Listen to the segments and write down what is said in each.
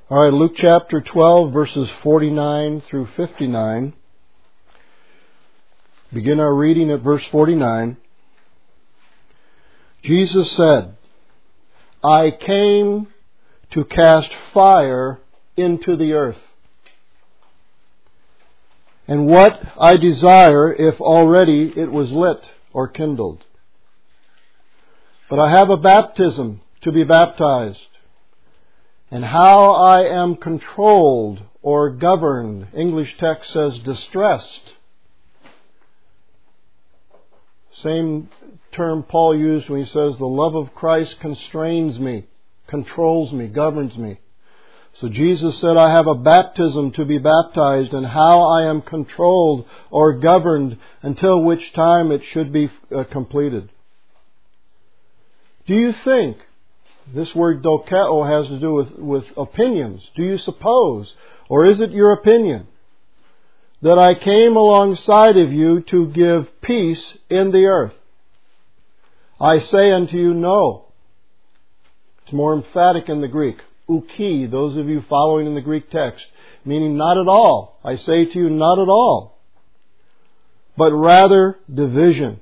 All right, Luke chapter 12, verses 49 through 59. Begin our reading at verse 49. Jesus said, "I came to cast fire into the earth. And what I desire, if already it was lit or kindled. But I have a baptism to be baptized, and how I am controlled or governed," English text says distressed. Same term Paul used when he says, "The love of Christ constrains me, controls me, governs me." So Jesus said, "I have a baptism to be baptized, and how I am controlled or governed, until which time it should be completed." Do you think, this word dokeo has to do with opinions. Do you suppose, or is it your opinion, that I came alongside of you to give peace in the earth? I say unto you, no. It's more emphatic in the Greek. Uki, those of you following in the Greek text, meaning not at all. I say to you, not at all. But rather division.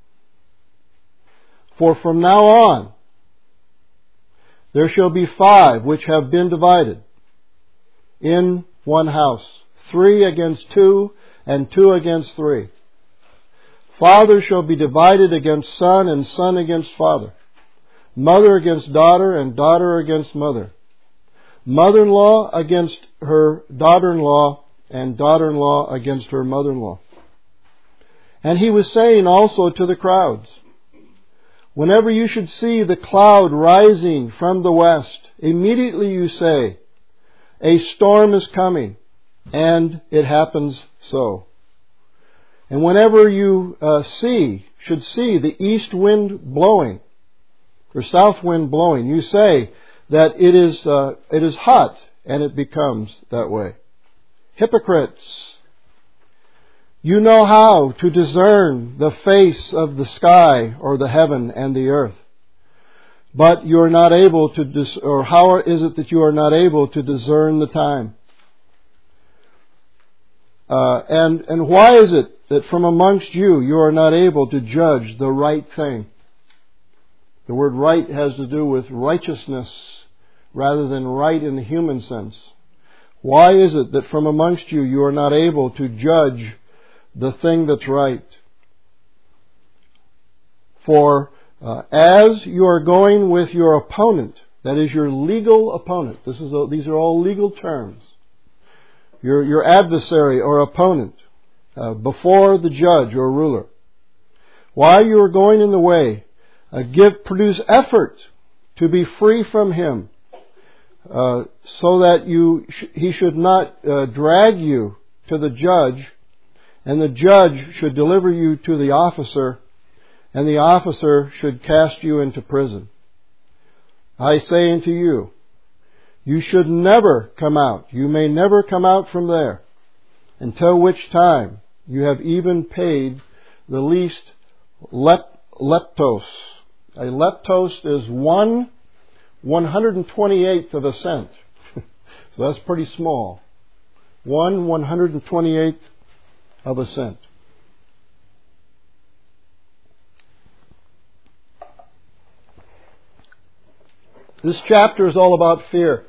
For from now on, there shall be 5 which have been divided in one house, 3 against 2, and 2 against 3. Father shall be divided against son, and son against father. Mother against daughter, and daughter against mother. Mother-in-law against her daughter-in-law, and daughter-in-law against her mother-in-law. And he was saying also to the crowds, "Whenever you should see the cloud rising from the west, immediately you say, 'A storm is coming,' and it happens so. And whenever you should see the east wind blowing, or south wind blowing, you say that it is hot, and it becomes that way. Hypocrites! You know how to discern the face of the sky or the heaven and the earth. But you are not able to or how is it that you are not able to discern the time? And why is it that from amongst you are not able to judge the right thing?" The word right has to do with righteousness rather than right in the human sense. Why is it that from amongst you are not able to judge the thing that's right? For as you are going with your opponent, that is your legal opponent, these are all legal terms, your adversary or opponent, before the judge or ruler, while you are going in the way, produce effort to be free from him, so that he should not drag you to the judge, and the judge should deliver you to the officer, and the officer should cast you into prison. I say unto you, you should never come out. You may never come out from there, until which time you have even paid the least leptos. A leptos is 1/128th of a cent. So that's pretty small. 1/128th of a cent. This chapter is all about fear.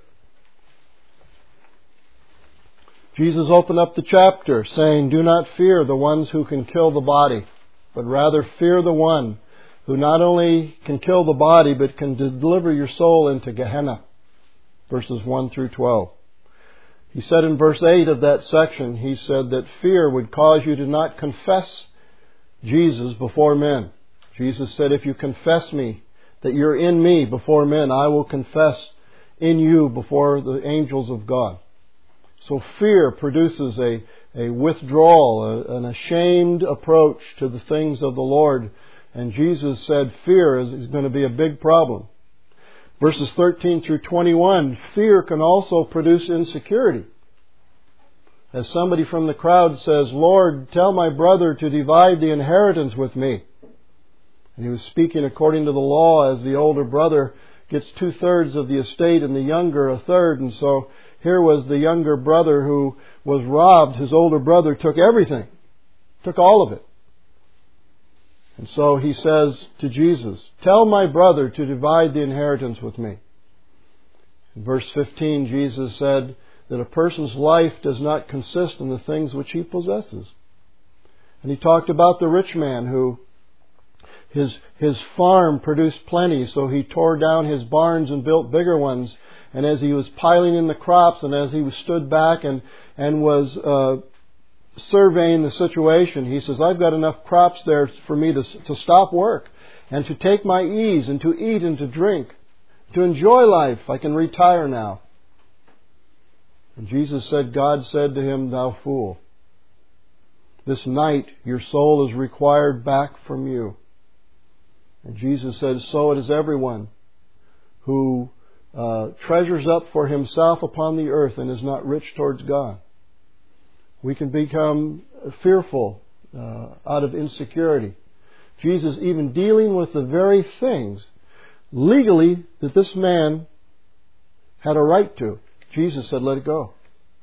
Jesus opened up the chapter saying, "Do not fear the ones who can kill the body, but rather fear the one who not only can kill the body, but can deliver your soul into Gehenna." Verses 1 through 12. He said in verse 8 of that section, he said that fear would cause you to not confess Jesus before men. Jesus said, "If you confess me, that you're in me before men, I will confess in you before the angels of God." So fear produces a withdrawal, an ashamed approach to the things of the Lord. And Jesus said fear is going to be a big problem. Verses 13 through 21, fear can also produce insecurity. As somebody from the crowd says, "Lord, tell my brother to divide the inheritance with me." And he was speaking according to the law, as the older brother gets 2/3 of the estate and the younger 1/3. And so Here was the younger brother who was robbed. His older brother took everything, took all of it. And so he says to Jesus, "Tell my brother to divide the inheritance with me." In verse 15, Jesus said that a person's life does not consist in the things which he possesses. And he talked about the rich man who his farm produced plenty, so he tore down his barns and built bigger ones. And as he was piling in the crops, and as he stood back and was surveying the situation, he says, "I've got enough crops there for me to stop work and to take my ease and to eat and to drink, to enjoy life. I can retire now." And Jesus said, God said to him, "Thou fool, this night your soul is required back from you." And Jesus said, "So it is everyone who treasures up for himself upon the earth and is not rich towards God." We can become fearful out of insecurity. Jesus even dealing with the very things legally that this man had a right to. Jesus said, "Let it go."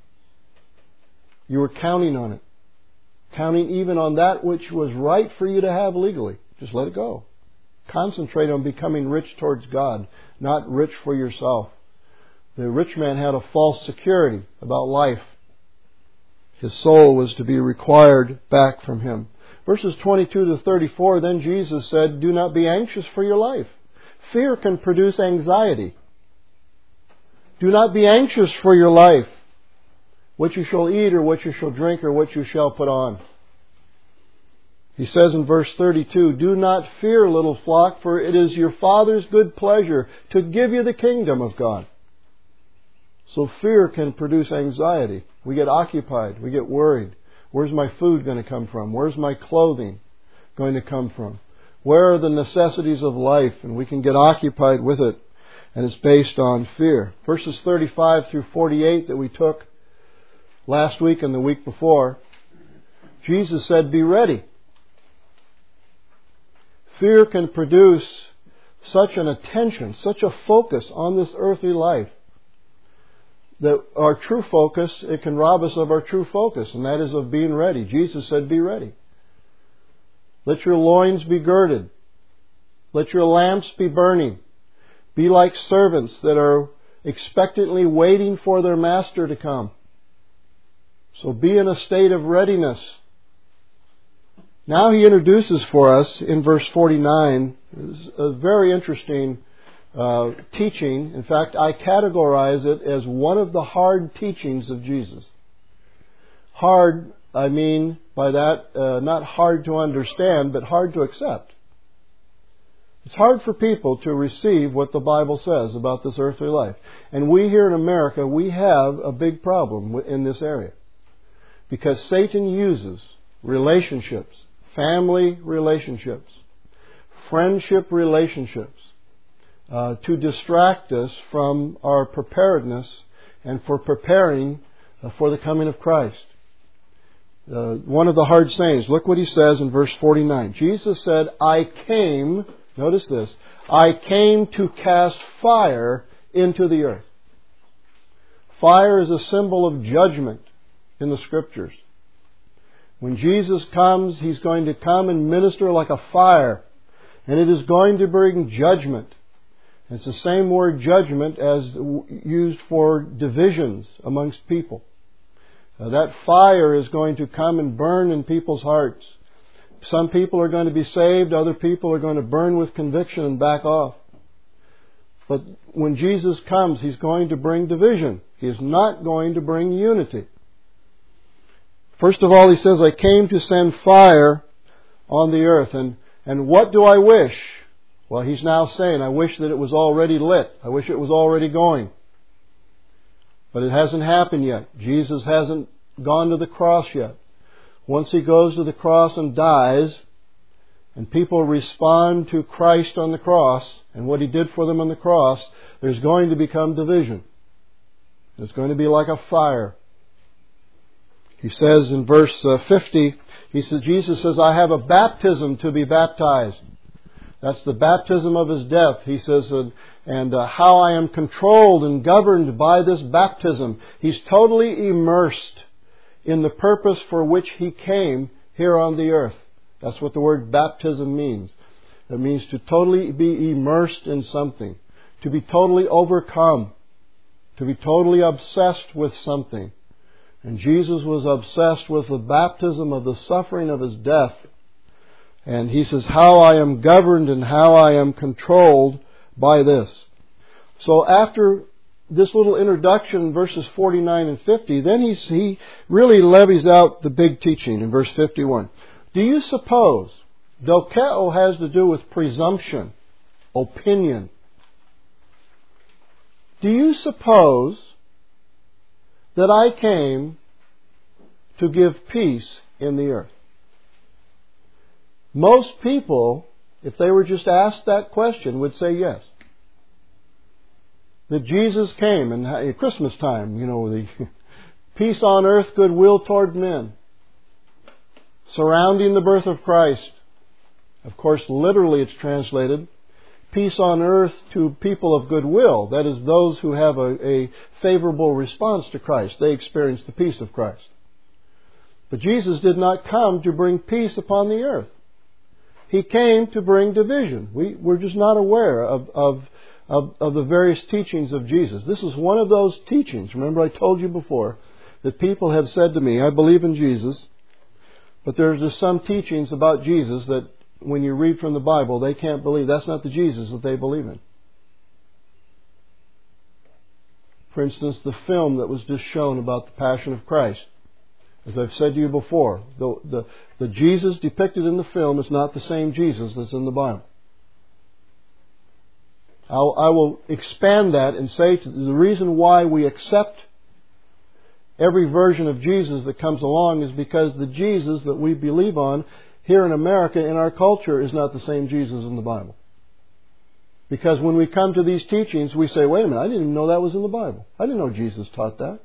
You were counting on it. Counting even on that which was right for you to have legally. Just let it go. Concentrate on becoming rich towards God, not rich for yourself. The rich man had a false security about life. His soul was to be required back from him. Verses 22 to 34, then Jesus said, "Do not be anxious for your life." Fear can produce anxiety. Do not be anxious for your life, what you shall eat or what you shall drink or what you shall put on. He says in verse 32, "Do not fear, little flock, for it is your Father's good pleasure to give you the kingdom of God." So fear can produce anxiety. We get occupied. We get worried. Where's my food going to come from? Where's my clothing going to come from? Where are the necessities of life? And we can get occupied with it. And it's based on fear. Verses 35 through 48 that we took last week and the week before, Jesus said, "Be ready." Fear can produce such an attention, such a focus on this earthly life, that our true focus, it can rob us of our true focus, and that is of being ready. Jesus said, "Be ready." Let your loins be girded. Let your lamps be burning. Be like servants that are expectantly waiting for their master to come. So be in a state of readiness. Now he introduces for us in verse 49 a very interesting teaching. In fact, I categorize it as one of the hard teachings of Jesus. Hard, I mean by that, not hard to understand, but hard to accept. It's hard for people to receive what the Bible says about this earthly life. And we here in America, we have a big problem in this area. Because Satan uses relationships, family relationships, friendship relationships, to distract us from our preparedness and for preparing for the coming of Christ. One of the hard sayings, look what he says in verse 49. Jesus said, "I came," notice this, "I came to cast fire into the earth." Fire is a symbol of judgment in the Scriptures. When Jesus comes, He's going to come and minister like a fire. And it is going to bring judgment. It's the same word judgment as used for divisions amongst people. That fire is going to come and burn in people's hearts. Some people are going to be saved, other people are going to burn with conviction and back off. But when Jesus comes, He's going to bring division. He is not going to bring unity. First of all, He says, "I came to send fire on the earth." And what do I wish? Well, He's now saying, I wish that it was already lit. I wish it was already going. But it hasn't happened yet. Jesus hasn't gone to the cross yet. Once He goes to the cross and dies, and people respond to Christ on the cross and what He did for them on the cross, there's going to become division. It's going to be like a fire. He says in verse 50, Jesus says, "I have a baptism to be baptized." That's the baptism of His death. He says, and how I am controlled and governed by this baptism. He's totally immersed in the purpose for which He came here on the earth. That's what the word baptism means. It means to totally be immersed in something, to be totally overcome, to be totally obsessed with something. And Jesus was obsessed with the baptism of the suffering of His death. And He says, how I am governed and how I am controlled by this. So after this little introduction, verses 49 and 50, then he really levies out the big teaching in verse 51. Do you suppose, dokeo has to do with presumption, opinion. Do you suppose that I came to give peace in the earth? Most people, if they were just asked that question, would say yes. That Jesus came, and at Christmas time, the peace on earth, goodwill toward men, surrounding the birth of Christ. Of course, literally it's translated, peace on earth to people of goodwill. That is, those who have a favorable response to Christ. They experience the peace of Christ. But Jesus did not come to bring peace upon the earth. He came to bring division. We're just not aware of the various teachings of Jesus. This is one of those teachings. Remember, I told you before that people have said to me, I believe in Jesus, but there's just some teachings about Jesus that when you read from the Bible, they can't believe. That's not the Jesus that they believe in. For instance, the film that was just shown about the Passion of Christ. As I've said to you before, the Jesus depicted in the film is not the same Jesus that's in the Bible. I will expand that and say the reason why we accept every version of Jesus that comes along is because the Jesus that we believe on here in America, in our culture, is not the same Jesus in the Bible. Because when we come to these teachings, we say, wait a minute, I didn't even know that was in the Bible. I didn't know Jesus taught that.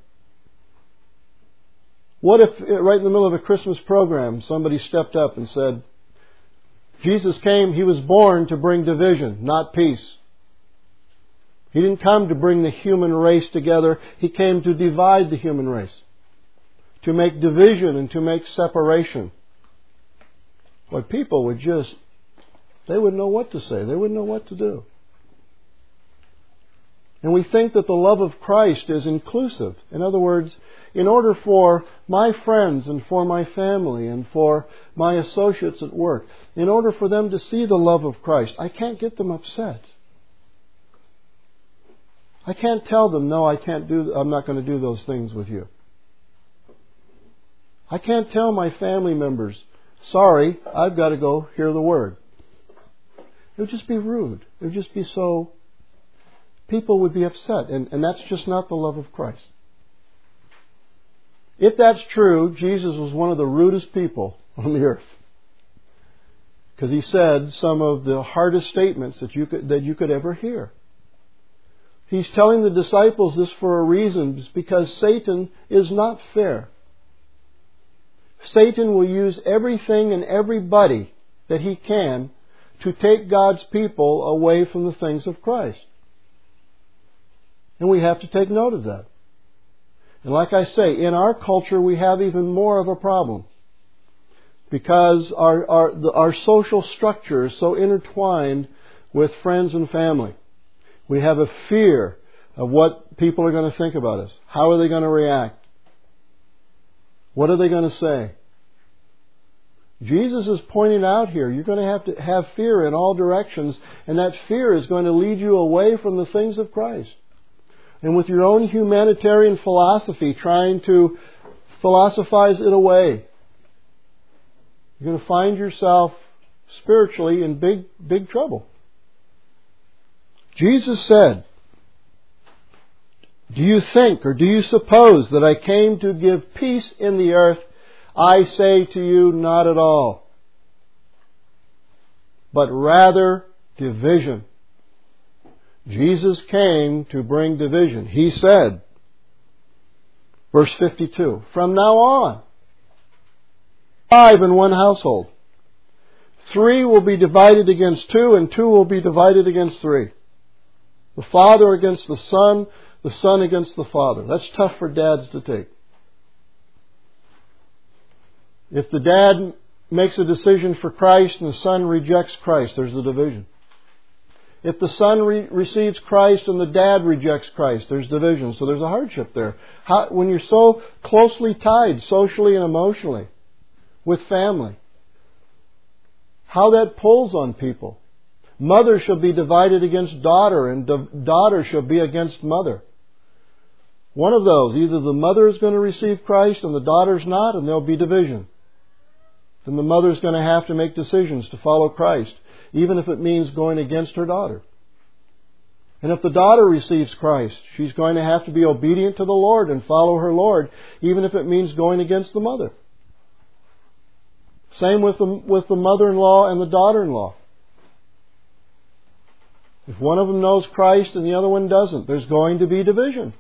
What if, right in the middle of a Christmas program, somebody stepped up and said, Jesus came, He was born to bring division, not peace. He didn't come to bring the human race together. He came to divide the human race, to make division and to make separation. Well, people would they wouldn't know what to say. They wouldn't know what to do. And we think that the love of Christ is inclusive. In other words, in order for my friends and for my family and for my associates at work, in order for them to see the love of Christ, I can't get them upset. I can't tell them, no, I'm not going to do those things with you. I can't tell my family members, sorry, I've got to go hear the Word. It would just be rude. It would just be so... People would be upset, and that's just not the love of Christ. If that's true, Jesus was one of the rudest people on the earth. Because He said some of the hardest statements that you could ever hear. He's telling the disciples this for a reason, it's because Satan is not fair. Satan will use everything and everybody that he can to take God's people away from the things of Christ. And we have to take note of that. And like I say, in our culture we have even more of a problem. Because our social structure is so intertwined with friends and family. We have a fear of what people are going to think about us. How are they going to react? What are they going to say? Jesus is pointing out here, you're going to have fear in all directions, and that fear is going to lead you away from the things of Christ. And with your own humanitarian philosophy, trying to philosophize it away, you're going to find yourself spiritually in big trouble. Jesus said, do you think or do you suppose that I came to give peace in the earth? I say to you, not at all, but rather division. Jesus came to bring division. He said, verse 52, from now on, 5 in one household, 3 will be divided against 2, and 2 will be divided against 3. The father against the son against the father. That's tough for dads to take. If the dad makes a decision for Christ and the son rejects Christ, there's a division. If the son receives Christ and the dad rejects Christ, there's division. So there's a hardship there. When you're so closely tied socially and emotionally with family, how that pulls on people. Mother shall be divided against daughter, and daughter shall be against mother. One of those, either the mother is going to receive Christ and the daughter's not, and there'll be division. Then the mother's going to have to make decisions to follow Christ, even if it means going against her daughter. And if the daughter receives Christ, she's going to have to be obedient to the Lord and follow her Lord, even if it means going against the mother. Same with the mother-in-law and the daughter-in-law. If one of them knows Christ and the other one doesn't, there's going to be division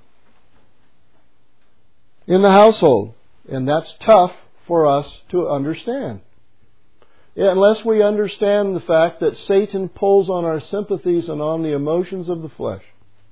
in the household. And that's tough for us to understand. Unless we understand the fact that Satan pulls on our sympathies and on the emotions of the flesh.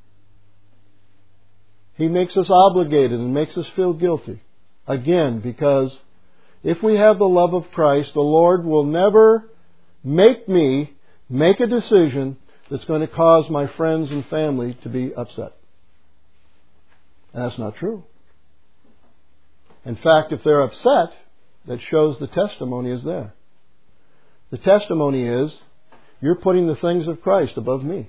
He makes us obligated and makes us feel guilty. Again, because if we have the love of Christ, the Lord will never make me make a decision that's going to cause my friends and family to be upset. And that's not true. In fact, if they're upset, that shows the testimony is there. The testimony is, you're putting the things of Christ above me.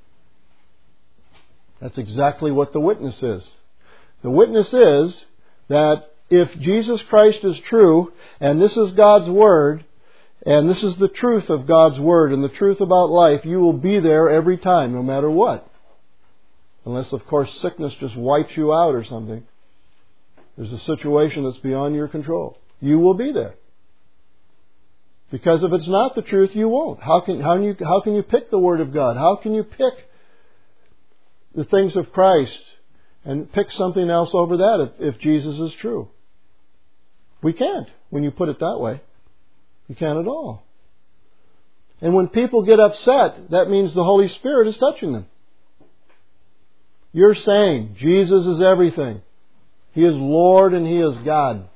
That's exactly what the witness is. The witness is that if Jesus Christ is true, and this is God's Word, and this is the truth of God's Word and the truth about life, you will be there every time, no matter what. Unless, of course, sickness just wipes you out or something. There's a situation that's beyond your control. You will be there. Because if it's not the truth, you won't. How can you pick the Word of God? How can you pick the things of Christ and pick something else over that if Jesus is true? We can't when you put it that way. You can't at all. And when people get upset, that means the Holy Spirit is touching them. You're saying Jesus is everything. He is Lord and He is God.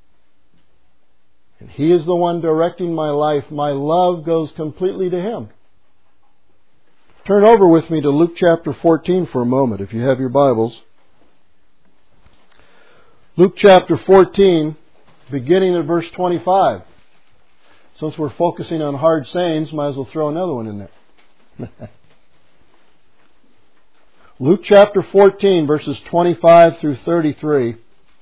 And He is the one directing my life. My love goes completely to Him. Turn over with me to Luke chapter 14 for a moment, if you have your Bibles. Luke chapter 14, beginning at verse 25. Since we're focusing on hard sayings, might as well throw another one in there. Luke chapter 14, verses 25 through 33.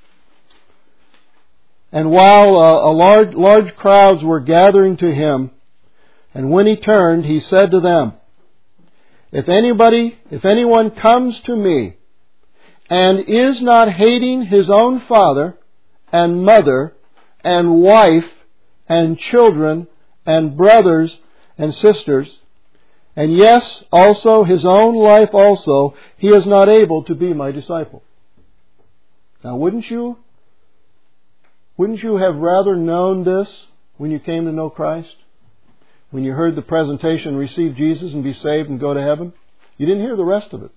And while large crowds were gathering to Him, and when He turned, He said to them, If anyone comes to me, and is not hating his own father, and mother, and wife, and children, and brothers, and sisters, and yes, also his own life also, he is not able to be my disciple. Now, wouldn't you have rather known this when you came to know Christ? When you heard the presentation, receive Jesus and be saved and go to heaven? You didn't hear the rest of it.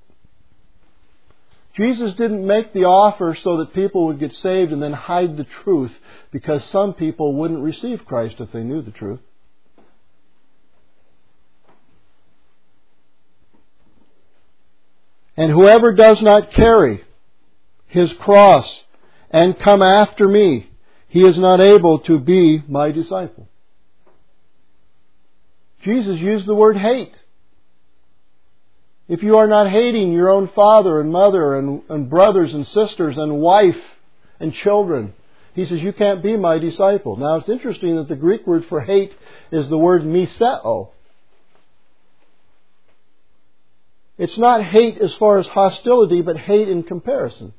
Jesus didn't make the offer so that people would get saved and then hide the truth, because some people wouldn't receive Christ if they knew the truth. And whoever does not carry his cross and come after me, he is not able to be my disciple. Jesus used the word hate. If you are not hating your own father and mother and brothers and sisters and wife and children, He says, you can't be my disciple. Now, it's interesting that the Greek word for hate is the word miseo. It's not hate as far as hostility, but hate in comparison.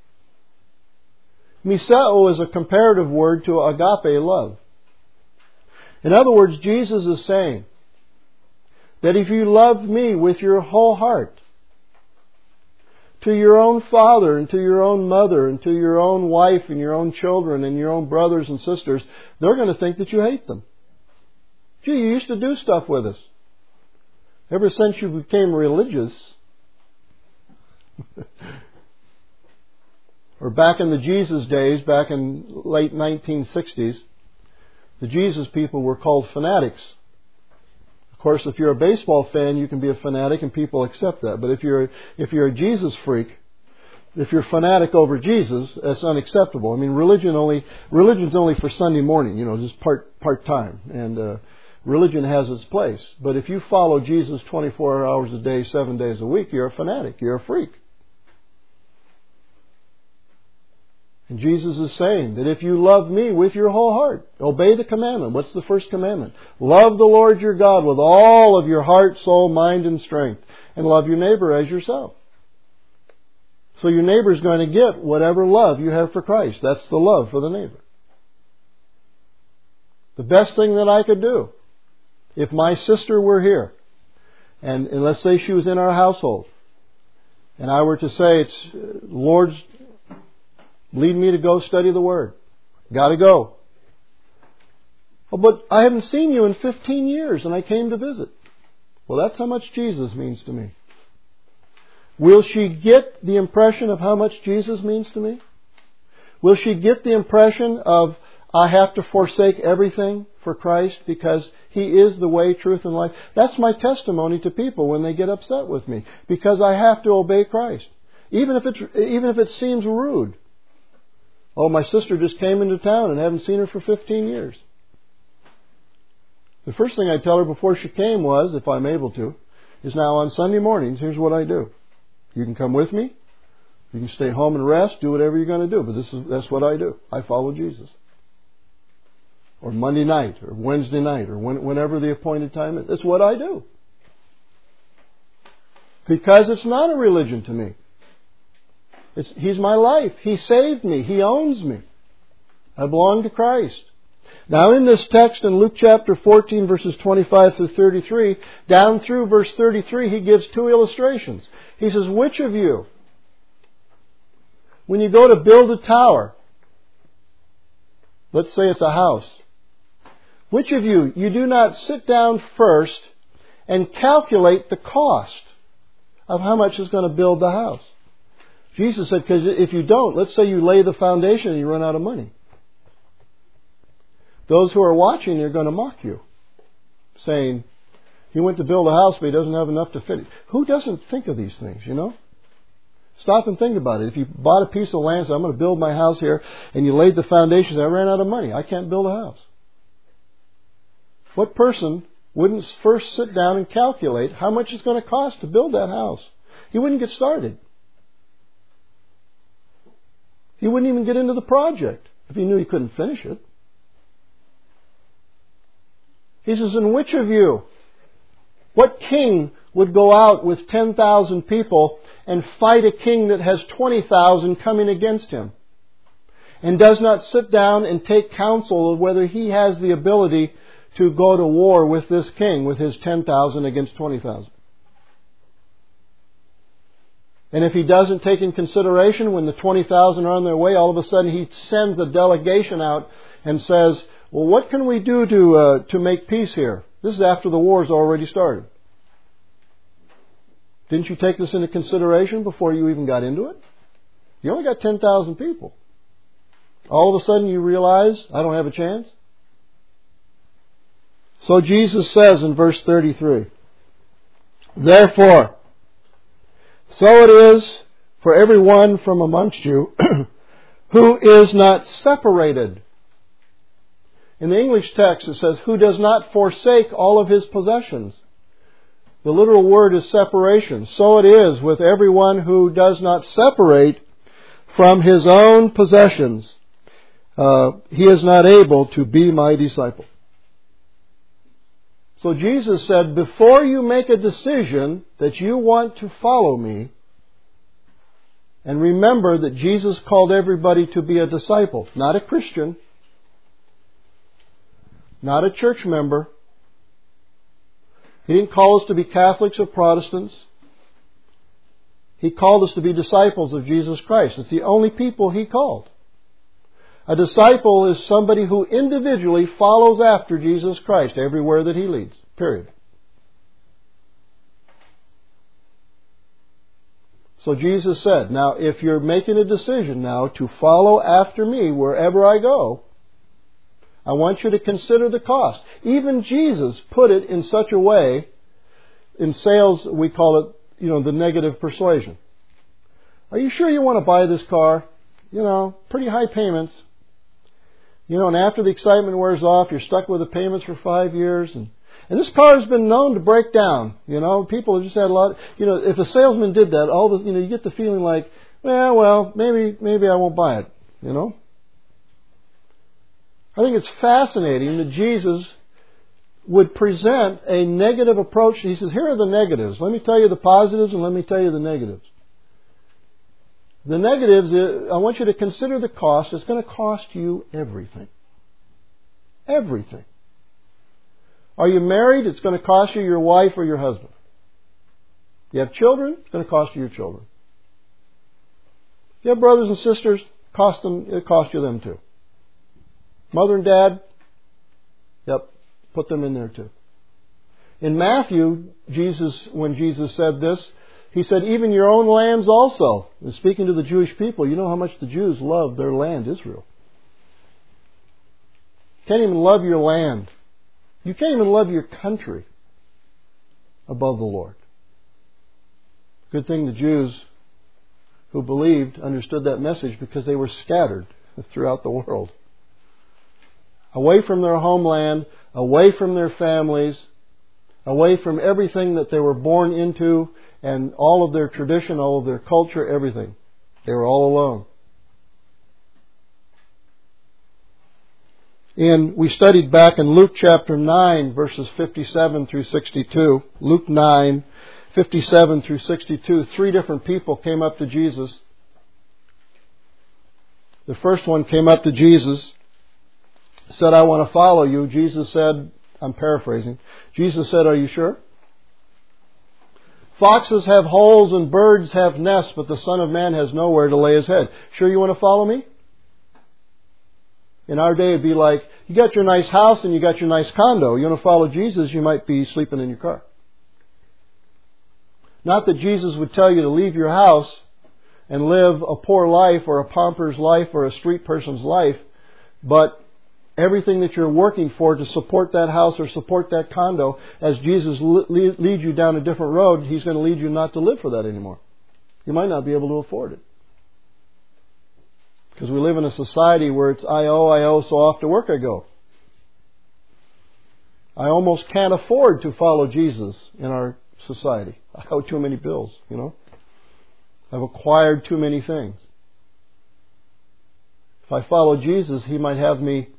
Miseo is a comparative word to agape love. In other words, Jesus is saying that if you love me with your whole heart, to your own father and to your own mother and to your own wife and your own children and your own brothers and sisters, they're going to think that you hate them. Gee, you used to do stuff with us. Ever since you became religious, or back in the Jesus days, back in late 1960s, the Jesus people were called fanatics. Of course, if you're a baseball fan, you can be a fanatic and people accept that. But if you're a Jesus freak, if you're fanatic over Jesus, that's unacceptable. I mean, religion's only for Sunday morning, just part time. And religion has its place. But if you follow Jesus 24 hours a day, 7 days a week, you're a fanatic. You're a freak. And Jesus is saying that if you love me with your whole heart, obey the commandment. What's the first commandment? Love the Lord your God with all of your heart, soul, mind, and strength. And love your neighbor as yourself. So your neighbor's going to get whatever love you have for Christ. That's the love for the neighbor. The best thing that I could do, if my sister were here, and let's say she was in our household, and I were to say, it's Lord's lead me to go study the Word. Got to go. Oh, but I haven't seen you in 15 years and I came to visit. Well, that's how much Jesus means to me. Will she get the impression of how much Jesus means to me? Will she get the impression of I have to forsake everything for Christ because He is the way, truth, and life? That's my testimony to people when they get upset with me, because I have to obey Christ. Even if it seems rude. Oh, my sister just came into town and I haven't seen her for 15 years. The first thing I tell her before she came was, if I'm able to, is now on Sunday mornings, here's what I do. You can come with me. You can stay home and rest, do whatever you're going to do. But that's what I do. I follow Jesus. Or Monday night, or Wednesday night, or whenever the appointed time is. That's what I do. Because it's not a religion to me. He's my life. He saved me. He owns me. I belong to Christ. Now in this text in Luke chapter 14 verses 25 through 33, down through verse 33, he gives two illustrations. He says, which of you, when you go to build a tower, let's say it's a house, which of you do not sit down first and calculate the cost of how much is going to build the house? Jesus said, because if you don't, let's say you lay the foundation and you run out of money. Those who are watching are going to mock you, saying, he went to build a house but he doesn't have enough to fit it. Who doesn't think of these things, Stop and think about it. If you bought a piece of land, so I'm going to build my house here, and you laid the foundations, I ran out of money. I can't build a house. What person wouldn't first sit down and calculate how much it's going to cost to build that house? He wouldn't get started. He wouldn't even get into the project if he knew he couldn't finish it. He says, and which of you, what king would go out with 10,000 people and fight a king that has 20,000 coming against him, and does not sit down and take counsel of whether he has the ability to go to war with this king with his 10,000 against 20,000? And if he doesn't take in consideration when the 20,000 are on their way, all of a sudden he sends a delegation out and says, well, what can we do to make peace here? This is after the war's already started. Didn't you take this into consideration before you even got into it? You only got 10,000 people. All of a sudden you realize, I don't have a chance? So Jesus says in verse 33, therefore, so it is for everyone from amongst you who is not separated. In the English text it says, who does not forsake all of his possessions. The literal word is separation. So it is with everyone who does not separate from his own possessions. He is not able to be my disciple. So Jesus said, before you make a decision that you want to follow me, and remember that Jesus called everybody to be a disciple, not a Christian, not a church member. He didn't call us to be Catholics or Protestants. He called us to be disciples of Jesus Christ. It's the only people He called. A disciple is somebody who individually follows after Jesus Christ everywhere that He leads. Period. So Jesus said, now if you're making a decision now to follow after me wherever I go, I want you to consider the cost. Even Jesus put it in such a way, in sales we call it, the negative persuasion. Are you sure you want to buy this car? Pretty high payments. And after the excitement wears off, you're stuck with the payments for 5 years. And this car has been known to break down. People have just had a lot. If a salesman did that, you get the feeling like, well, maybe I won't buy it. I think it's fascinating that Jesus would present a negative approach. He says, here are the negatives. Let me tell you the positives and let me tell you the negatives. The negatives, I want you to consider the cost. It's going to cost you everything. Everything. Are you married? It's going to cost you your wife or your husband. You have children? It's going to cost you your children. If you have brothers and sisters, it costs you them too. Mother and dad? Yep, put them in there too. In Matthew, when Jesus said this, He said, even your own lands also. And speaking to the Jewish people, you know how much the Jews love their land, Israel. You can't even love your land. You can't even love your country above the Lord. Good thing the Jews who believed understood that message because they were scattered throughout the world. Away from their homeland, away from their families, away from everything that they were born into, and all of their tradition, all of their culture, everything. They were all alone. And we studied back in Luke chapter 9, verses 57 through 62. Luke 9, 57 through 62. 3 different people came up to Jesus. The first one came up to Jesus, said, I want to follow you. Jesus said, I'm paraphrasing, Jesus said, are you sure? Foxes have holes and birds have nests, but the Son of Man has nowhere to lay His head. Sure you want to follow me? In our day it'd be like, you got your nice house and you got your nice condo. You want to follow Jesus, you might be sleeping in your car. Not that Jesus would tell you to leave your house and live a poor life or a pauper's life or a street person's life, but everything that you're working for to support that house or support that condo, as Jesus leads you down a different road, He's going to lead you not to live for that anymore. You might not be able to afford it. Because we live in a society where it's I owe, so off to work I go. I almost can't afford to follow Jesus in our society. I owe too many bills, I've acquired too many things. If I follow Jesus, He might have me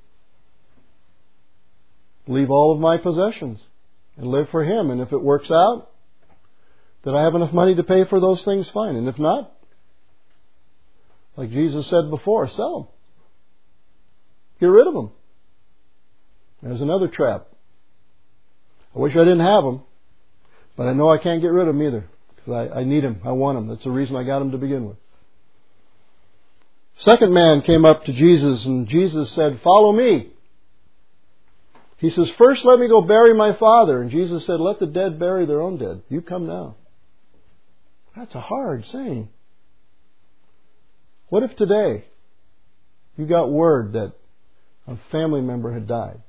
leave all of my possessions and live for Him. And if it works out that I have enough money to pay for those things, fine. And if not, like Jesus said before, sell them. Get rid of them. There's another trap. I wish I didn't have them, but I know I can't get rid of them either. Because I need them. I want them. That's the reason I got them to begin with. Second man came up to Jesus and Jesus said, follow me. He says, first let me go bury my father. And Jesus said, let the dead bury their own dead. You come now. That's a hard saying. What if today you got word that a family member had died?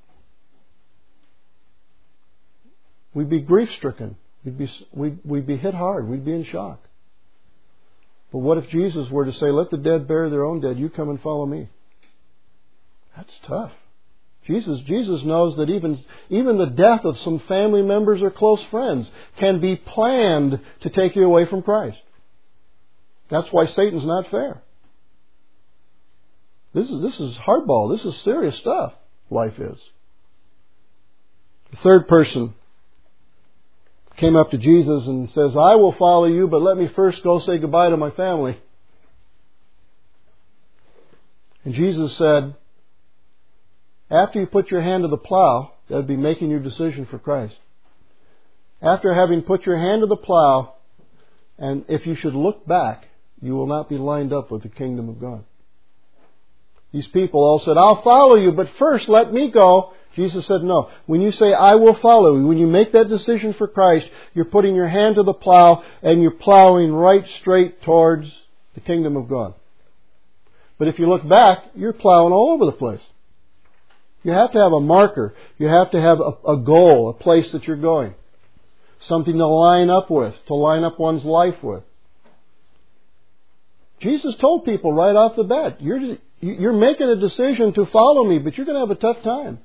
We'd be grief-stricken. We'd be hit hard. We'd be in shock. But what if Jesus were to say, let the dead bury their own dead. You come and follow me. That's tough. Jesus knows that even the death of some family members or close friends can be planned to take you away from Christ. That's why Satan's not fair. This is hardball. This is serious stuff. Life is. The third person came up to Jesus and says, I will follow you, but let me first go say goodbye to my family. And Jesus said, after you put your hand to the plow, that would be making your decision for Christ. After having put your hand to the plow, and if you should look back, you will not be lined up with the kingdom of God. These people all said, I'll follow you, but first let me go. Jesus said, no. When you say, I will follow you, when you make that decision for Christ, you're putting your hand to the plow and you're plowing right straight towards the kingdom of God. But if you look back, you're plowing all over the place. You have to have a marker. You have to have a goal, a place that you're going. Something to line up with, to line up one's life with. Jesus told people right off the bat, you're making a decision to follow me, but you're going to have a tough time.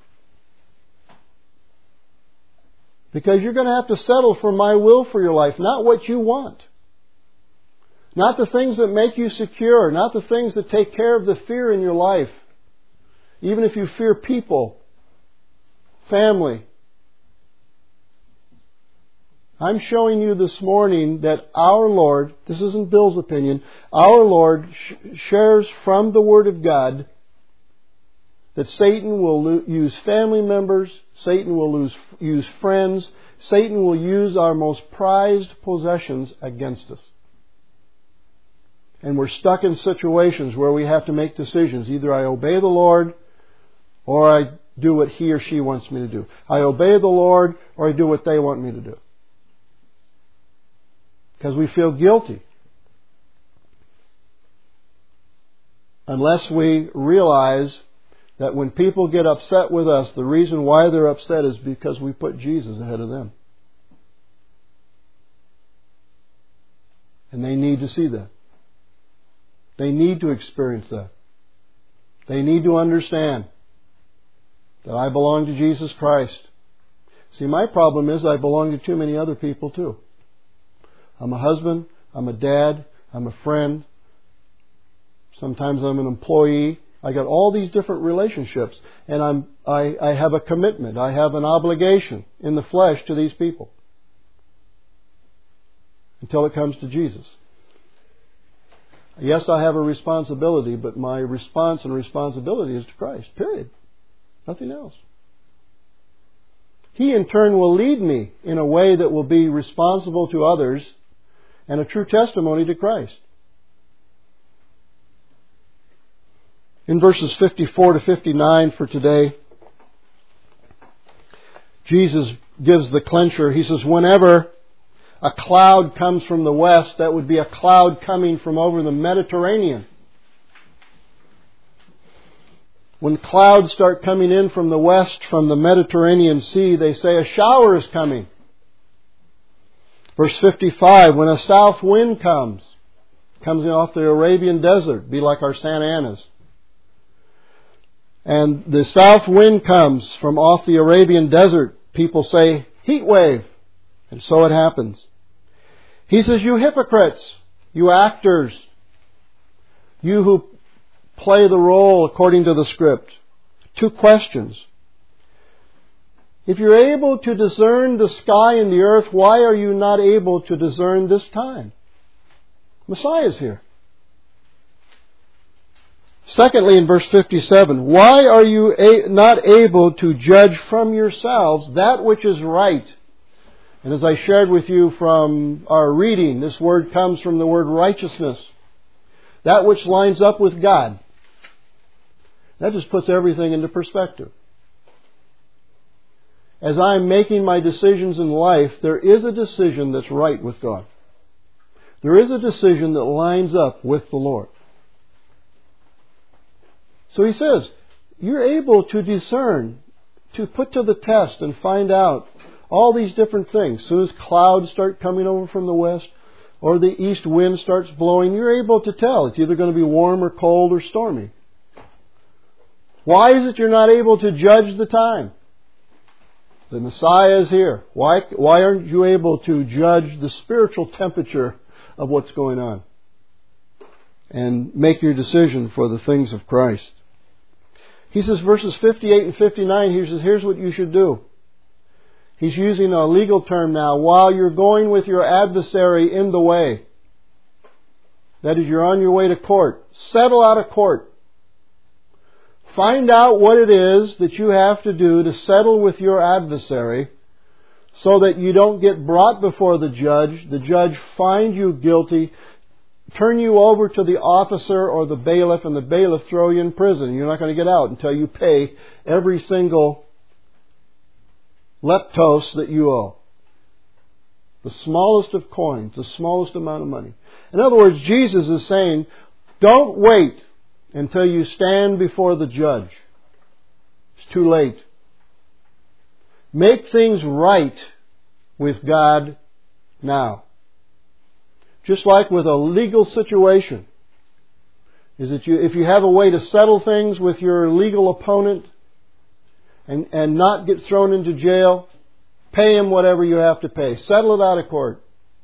Because you're going to have to settle for my will for your life, not what you want. Not the things that make you secure, not the things that take care of the fear in your life. Even if you fear people, family. I'm showing you this morning that our Lord, this isn't Bill's opinion, our Lord shares from the Word of God that Satan will use family members, Satan will use friends, Satan will use our most prized possessions against us. And we're stuck in situations where we have to make decisions. Either I obey the Lord or I do what he or she wants me to do. I obey the Lord or I do what they want me to do. Because we feel guilty. Unless we realize that when people get upset with us, the reason why they're upset is because we put Jesus ahead of them. And they need to see that. They need to experience that. They need to understand that I belong to Jesus Christ. See, my problem is I belong to too many other people too. I'm a husband, I'm a dad, I'm a friend. Sometimes I'm an employee. I got all these different relationships, and I have a commitment. I have an obligation in the flesh to these people until it comes to Jesus. Yes, I have a responsibility, but my response and responsibility is to Christ. Period. Nothing else. He in turn will lead me in a way that will be responsible to others and a true testimony to Christ. In verses 54 to 59 for today, Jesus gives the clincher. He says, whenever a cloud comes from the west, that would be a cloud coming from over the Mediterranean. When clouds start coming in from the west, from the Mediterranean Sea, they say a shower is coming. Verse 55, when a south wind comes in off the Arabian desert, be like our Santa Anas. And the south wind comes from off the Arabian desert, people say, heat wave. And so it happens. He says, you hypocrites, you actors, you who play the role according to the script. 2 questions. If you're able to discern the sky and the earth, why are you not able to discern this time? Messiah is here. Secondly, in verse 57, why are you not able to judge from yourselves that which is right? And as I shared with you from our reading, this word comes from the word righteousness. That which lines up with God. That just puts everything into perspective. As I'm making my decisions in life, there is a decision that's right with God. There is a decision that lines up with the Lord. So he says, you're able to discern, to put to the test and find out all these different things. As soon as clouds start coming over from the west or the east wind starts blowing, you're able to tell. It's either going to be warm or cold or stormy. Why is it you're not able to judge the time? The Messiah is here. Why aren't you able to judge the spiritual temperature of what's going on and make your decision for the things of Christ? He says, verses 58 and 59, he says, here's what you should do. He's using a legal term now. While you're going with your adversary in the way, that is, you're on your way to court, settle out of court. Find out what it is that you have to do to settle with your adversary so that you don't get brought before the judge find you guilty, turn you over to the officer or the bailiff, and the bailiff throw you in prison. You're not going to get out until you pay every single leptos that you owe. The smallest of coins, the smallest amount of money. In other words, Jesus is saying, don't wait until you stand before the judge. It's too late. Make things right with God now. Just like with a legal situation, is that if you have a way to settle things with your legal opponent and not get thrown into jail, pay him whatever you have to pay. Settle it out of court.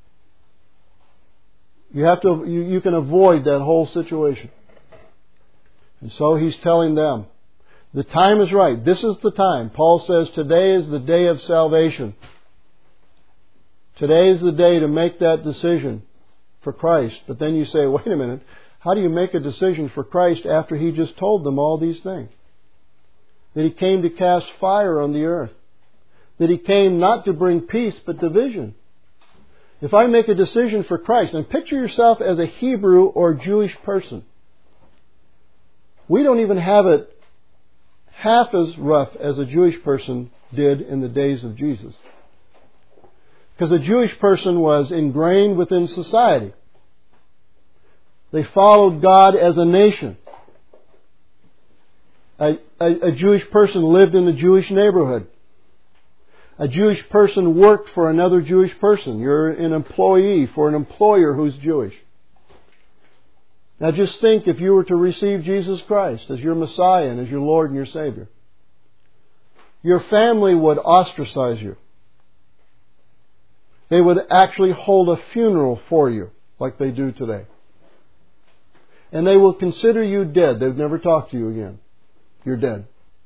You can avoid that whole situation. And so he's telling them, the time is right. This is the time. Paul says today is the day of salvation. Today is the day to make that decision for Christ. But then you say, wait a minute, how do you make a decision for Christ after He just told them all these things? That He came to cast fire on the earth. That He came not to bring peace but division. If I make a decision for Christ, and picture yourself as a Hebrew or Jewish person. We don't even have it half as rough as a Jewish person did in the days of Jesus. Because a Jewish person was ingrained within society. They followed God as a nation. A Jewish person lived in a Jewish neighborhood. A Jewish person worked for another Jewish person. You're an employee for an employer who's Jewish. Now just think if you were to receive Jesus Christ as your Messiah and as your Lord and your Savior. Your family would ostracize you. They would actually hold a funeral for you, like they do today. And they will consider you dead. They would never talk to you again. You're dead.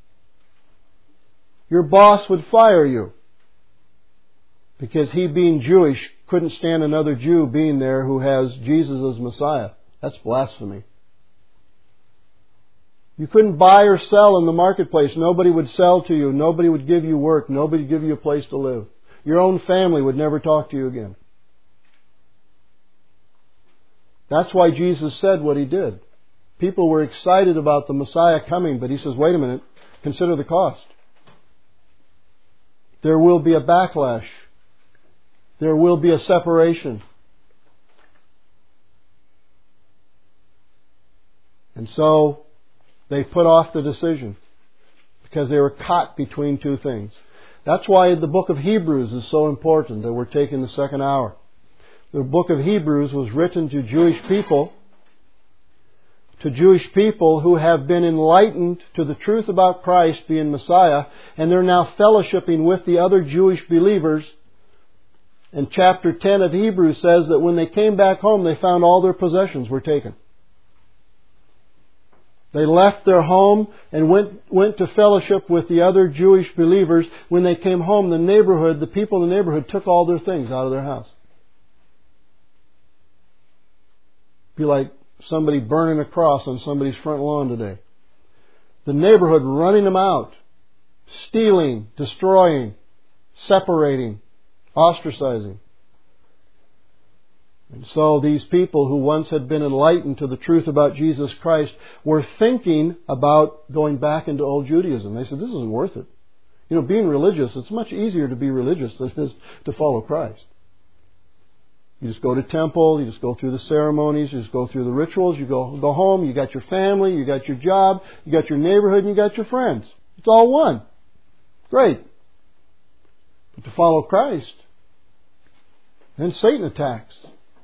Your boss would fire you. Because he, being Jewish, couldn't stand another Jew being there who has Jesus as Messiah. That's blasphemy. You couldn't buy or sell in the marketplace. Nobody would sell to you. Nobody would give you work. Nobody would give you a place to live. Your own family would never talk to you again. That's why Jesus said what He did. People were excited about the Messiah coming, but He says, wait a minute, consider the cost. There will be a backlash. There will be a separation. And so they put off the decision because they were caught between two things. That's why the book of Hebrews is so important that we're taking the second hour. The book of Hebrews was written to Jewish people who have been enlightened to the truth about Christ being Messiah, and they're now fellowshipping with the other Jewish believers. And chapter 10 of Hebrews says that when they came back home, they found all their possessions were taken. They left their home and went to fellowship with the other Jewish believers. When they came home, the people in the neighborhood took all their things out of their house. It'd be like somebody burning a cross on somebody's front lawn today. The neighborhood running them out, stealing, destroying, separating, ostracizing. And so these people who once had been enlightened to the truth about Jesus Christ were thinking about going back into old Judaism. They said, this isn't worth it. You know, being religious, it's much easier to be religious than it is to follow Christ. You just go to temple, you just go through the ceremonies, you just go through the rituals, you go home, you got your family, you got your job, you got your neighborhood, and you got your friends. It's all one. Great. But to follow Christ, then Satan attacks.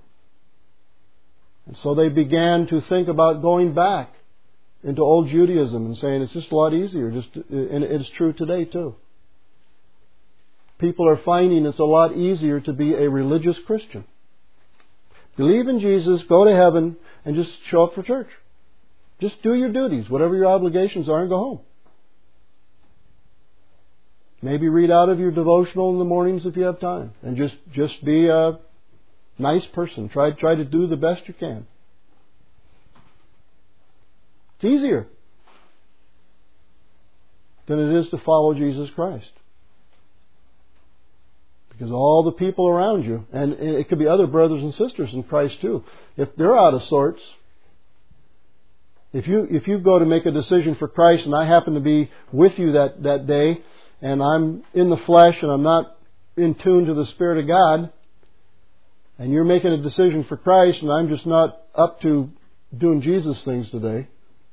And so they began to think about going back into old Judaism and saying it's just a lot easier. And it's true today too. People are finding it's a lot easier to be a religious Christian. Believe in Jesus, go to heaven, and just show up for church. Just do your duties, whatever your obligations are, and go home. Maybe read out of your devotional in the mornings if you have time. And just be a nice person. Try to do the best you can. It's easier than it is to follow Jesus Christ. Because all the people around you, and it could be other brothers and sisters in Christ too, if they're out of sorts, if you go to make a decision for Christ and I happen to be with you that day, and I'm in the flesh and I'm not in tune to the Spirit of God, and you're making a decision for Christ and I'm just not up to doing Jesus things today,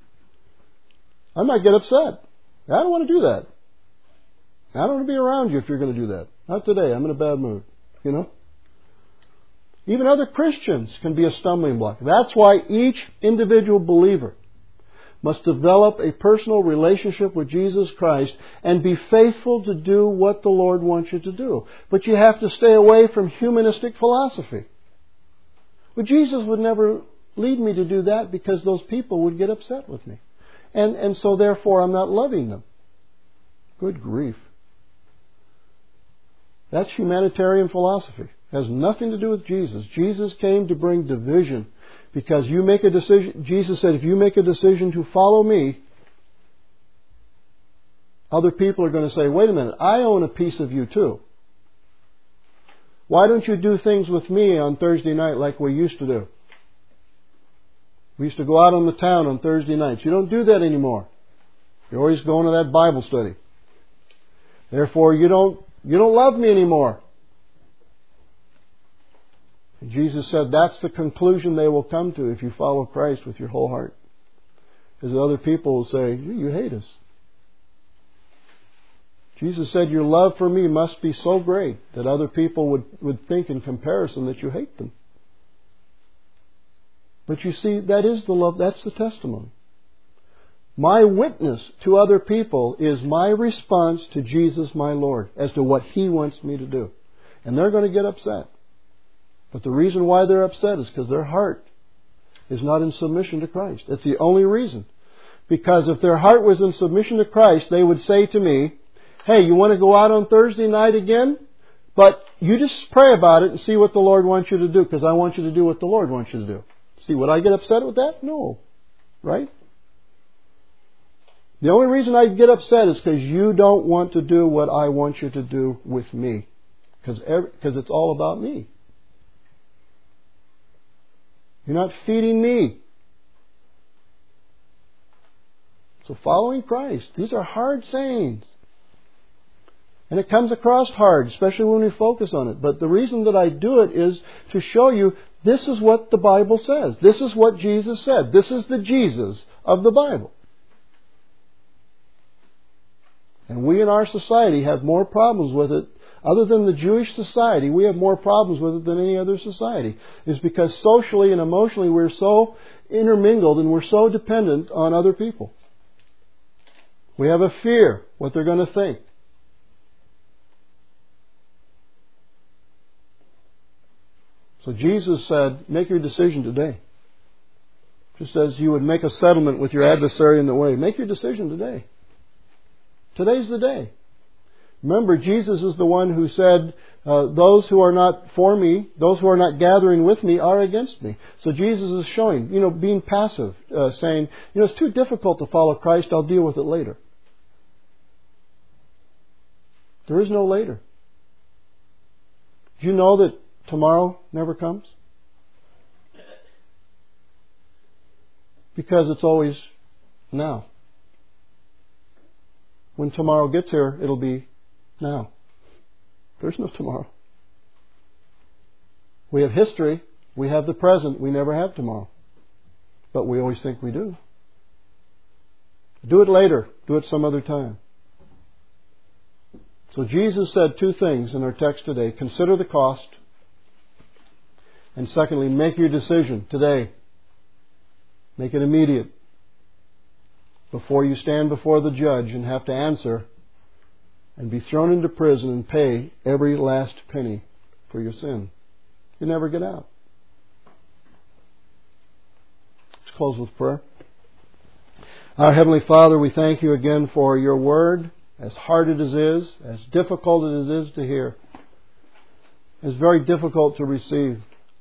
I might get upset. I don't want to do that. I don't want to be around you if you're going to do that. Not today. I'm in a bad mood. You know? Even other Christians can be a stumbling block. That's why each individual believer must develop a personal relationship with Jesus Christ and be faithful to do what the Lord wants you to do. But you have to stay away from humanistic philosophy. But Jesus would never lead me to do that because those people would get upset with me. And so therefore I'm not loving them. Good grief. That's humanitarian philosophy. It has nothing to do with Jesus. Jesus came to bring division. Because you make a decision, Jesus said, if you make a decision to follow me, other people are going to say, wait a minute, I own a piece of you too. Why don't you do things with me on Thursday night like we used to do? We used to go out on the town on Thursday nights. You don't do that anymore. You're always going to that Bible study. Therefore, you don't love me anymore. And Jesus said that's the conclusion they will come to if you follow Christ with your whole heart. Because other people will say, you hate us. Jesus said your love for me must be so great that other people would think in comparison that you hate them. But you see, that is the love, that's the testimony. My witness to other people is my response to Jesus, my Lord, as to what He wants me to do. And they're going to get upset. But the reason why they're upset is because their heart is not in submission to Christ. That's the only reason. Because if their heart was in submission to Christ, they would say to me, hey, you want to go out on Thursday night again? But you just pray about it and see what the Lord wants you to do, because I want you to do what the Lord wants you to do. See, would I get upset with that? No. Right? The only reason I get upset is because you don't want to do what I want you to do with me. Because it's all about me. You're not feeding me. So following Christ, these are hard sayings. And it comes across hard, especially when we focus on it. But the reason that I do it is to show you this is what the Bible says. This is what Jesus said. This is the Jesus of the Bible. And we in our society have more problems with it. Other than the Jewish society, we have more problems with it than any other society. It's because socially and emotionally we're so intermingled and we're so dependent on other people. We have a fear what they're going to think. So Jesus said, make your decision today. Just as you would make a settlement with your adversary in the way. Make your decision today. Today's the day. Remember, Jesus is the one who said, those who are not for me, those who are not gathering with me are against me. So Jesus is showing, being passive, saying, it's too difficult to follow Christ, I'll deal with it later. There is no later. Do you know that tomorrow never comes? Because it's always now. When tomorrow gets here, it'll be now. There's no tomorrow. We have history. We have the present. We never have tomorrow. But we always think we do. Do it later. Do it some other time. So Jesus said two things in our text today. Consider the cost. And secondly, make your decision today. Make it immediate. Before you stand before the judge and have to answer and be thrown into prison and pay every last penny for your sin. You never get out. Let's close with prayer. Our Heavenly Father, we thank you again for your word, as hard it is, as difficult it is to hear. It's very difficult to receive.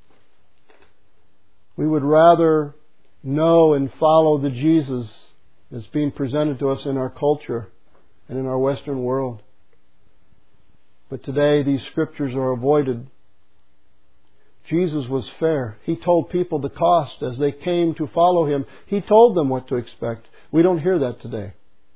We would rather know and follow the Jesus that's being presented to us in our culture and in our Western world. But today these scriptures are avoided. Jesus was fair. He told people the cost as they came to follow Him. He told them what to expect. We don't hear that today.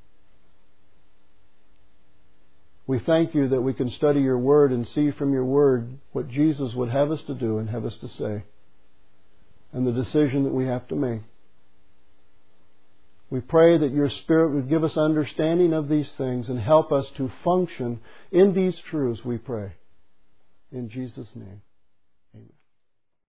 We thank You that we can study Your Word and see from Your Word what Jesus would have us to do and have us to say, and the decision that we have to make. We pray that Your Spirit would give us understanding of these things and help us to function in these truths, we pray. In Jesus' name, amen.